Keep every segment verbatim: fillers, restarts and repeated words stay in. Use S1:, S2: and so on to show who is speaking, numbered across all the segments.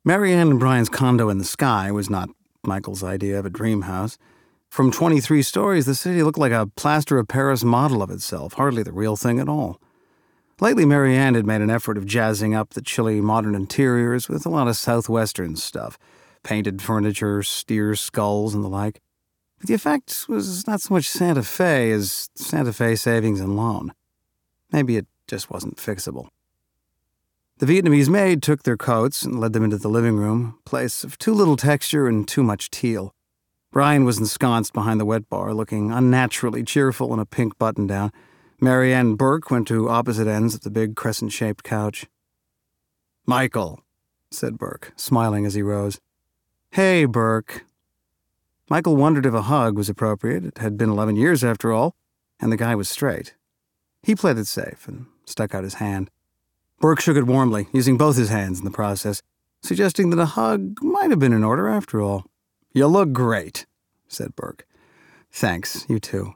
S1: Marianne and Brian's condo in the sky was not Michael's idea of a dream house. From twenty-three stories, the city looked like a plaster of Paris model of itself, hardly the real thing at all. Lately, Marianne had made an effort of jazzing up the chilly modern interiors with a lot of southwestern stuff, painted furniture, steer skulls, and the like. But the effect was not so much Santa Fe as Santa Fe Savings and Loan. Maybe it just wasn't fixable. The Vietnamese maid took their coats and led them into the living room, place of too little texture and too much teal. Brian was ensconced behind the wet bar, looking unnaturally cheerful in a pink button-down. Marianne and Burke went to opposite ends of the big crescent-shaped couch. "Michael," said Burke, smiling as he rose. "Hey, Burke." Michael wondered if a hug was appropriate. It had been eleven years after all, and the guy was straight. He played it safe and stuck out his hand. Burke shook it warmly, using both his hands in the process, suggesting that a hug might have been in order after all. "You look great," said Burke. "Thanks, you too."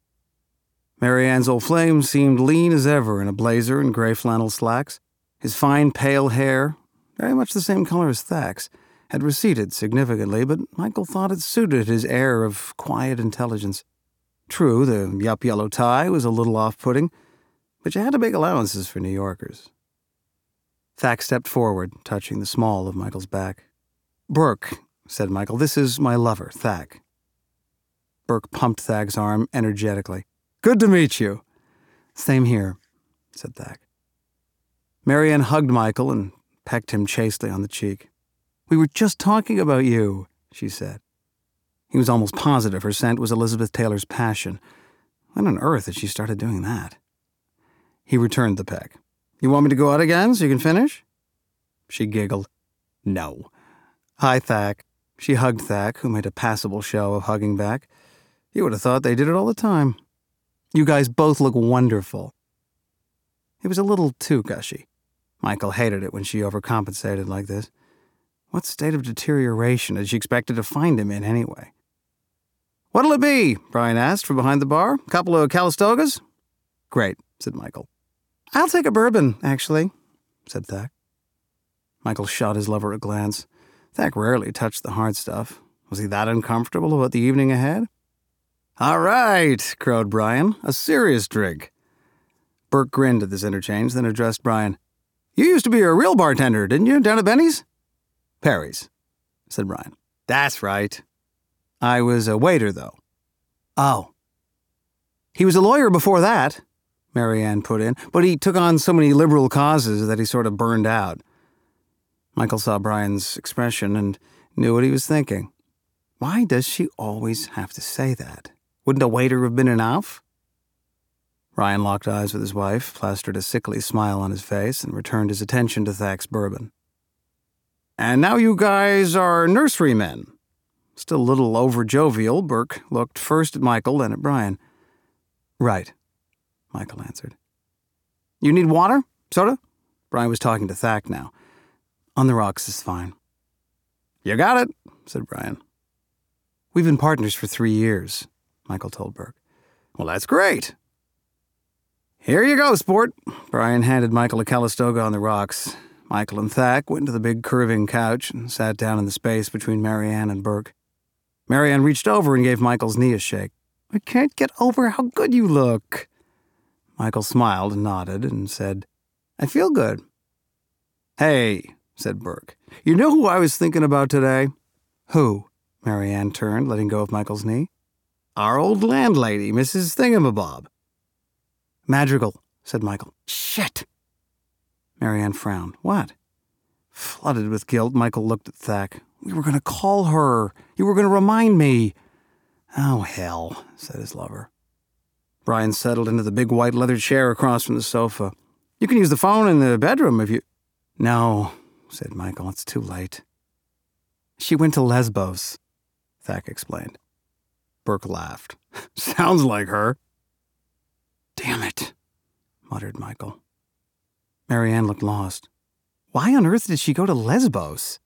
S1: Marianne's old flame seemed lean as ever in a blazer and gray flannel slacks. His fine, pale hair, very much the same color as Thac's, had receded significantly, but Michael thought it suited his air of quiet intelligence. True, the yup yellow tie was a little off-putting, but you had to make allowances for New Yorkers. Thack stepped forward, touching the small of Michael's back. "Burke," said Michael, "this is my lover, Thack." Burke pumped Thac's arm energetically. "Good to meet you." "Same here," said Thack. Marianne hugged Michael and pecked him chastely on the cheek. "We were just talking about you," she said. He was almost positive her scent was Elizabeth Taylor's passion. When on earth had she started doing that? He returned the peck. "You want me to go out again so you can finish?" She giggled. "No." "Hi, Thack." She hugged Thack, who made a passable show of hugging back. You would have thought they did it all the time. "You guys both look wonderful." It was a little too gushy. Michael hated it when she overcompensated like this. What state of deterioration had she expected to find him in anyway? "What'll it be?" Brian asked from behind the bar. "Couple of Calistogas?" "Great," said Michael. "I'll take a bourbon, actually," said Thack. Michael shot his lover a glance. Thack rarely touched the hard stuff. Was he that uncomfortable about the evening ahead? "All right," crowed Brian. "A serious drink." Burke grinned at this interchange, then addressed Brian. "You used to be a real bartender, didn't you, down at Benny's?" "Perry's," said Brian. "That's right." "I was a waiter, though." "Oh." "He was a lawyer before that," Marianne put in, "but he took on so many liberal causes that he sort of burned out." Michael saw Brian's expression and knew what he was thinking. Why does she always have to say that? Wouldn't a waiter have been enough? Brian locked eyes with his wife, plastered a sickly smile on his face, and returned his attention to Thac's bourbon. "And now you guys are nurserymen." Still a little over-jovial, Burke looked first at Michael, then at Brian. "Right," Michael answered. "You need water? Soda?" Brian was talking to Thack now. "On the rocks is fine." "You got it," said Brian. "We've been partners for three years," Michael told Burke. "Well, that's great." "Here you go, sport." Brian handed Michael a Calistoga on the rocks. Michael and Thack went to the big curving couch and sat down in the space between Marianne and Burke. Marianne reached over and gave Michael's knee a shake. "I can't get over how good you look." Michael smiled and nodded and said, "I feel good." "Hey," said Burke, "you know who I was thinking about today?" "Who?" Marianne turned, letting go of Michael's knee. "Our old landlady, Missus Thingamabob." "Madrigal," said Michael. "Shit!" Marianne frowned. "What?" Flooded with guilt, Michael looked at Thack. "We were going to call her. You were going to remind me." "Oh, hell," said his lover. Brian settled into the big white leather chair across from the sofa. "You can use the phone in the bedroom if you—" "No," said Michael. "It's too late." "She went to Lesbos," Thack explained. Burke laughed. "Sounds like her." "Damn it," muttered Michael. Marianne looked lost. "Why on earth did she go to Lesbos?"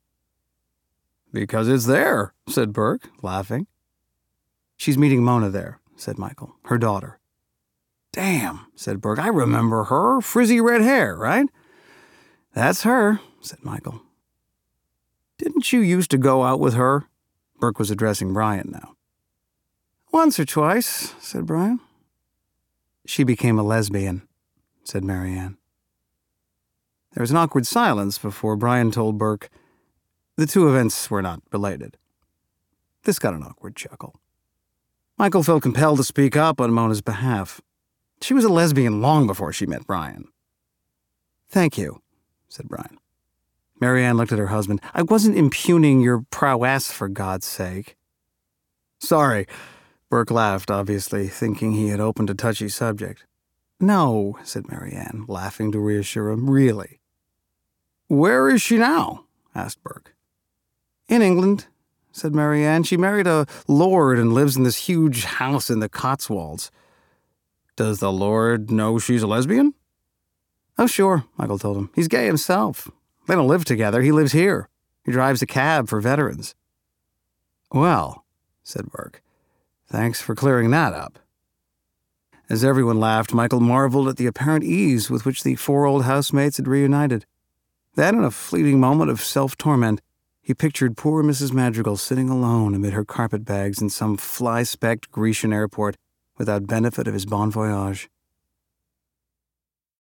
S1: "Because it's there," said Burke, laughing. "She's meeting Mona there," said Michael. "Her daughter." "Damn," said Burke. "I remember her. Frizzy red hair, right?" "That's her," said Michael. Didn't you used to go out with her? Burke was addressing Brian now. Once or twice, said Brian. She became a lesbian, said Marianne. There was an awkward silence before Brian told Burke the two events were not related. This got an awkward chuckle. Michael felt compelled to speak up on Mona's behalf. She was a lesbian long before she met Brian. Thank you, said Brian. Marianne looked at her husband. I wasn't impugning your prowess, for God's sake. Sorry, Burke laughed, obviously, thinking he had opened a touchy subject. No, said Marianne, laughing to reassure him, really. Where is she now? Asked Burke. In England, said Marianne. She married a lord and lives in this huge house in the Cotswolds. Does the lord know she's a lesbian? Oh, sure, Michael told him. He's gay himself. They don't live together. He lives here. He drives a cab for veterans. Well, said Burke, thanks for clearing that up. As everyone laughed, Michael marveled at the apparent ease with which the four old housemates had reunited. Then, in a fleeting moment of self-torment, he pictured poor Missus Madrigal sitting alone amid her carpetbags in some fly-specked Grecian airport without benefit of his bon voyage.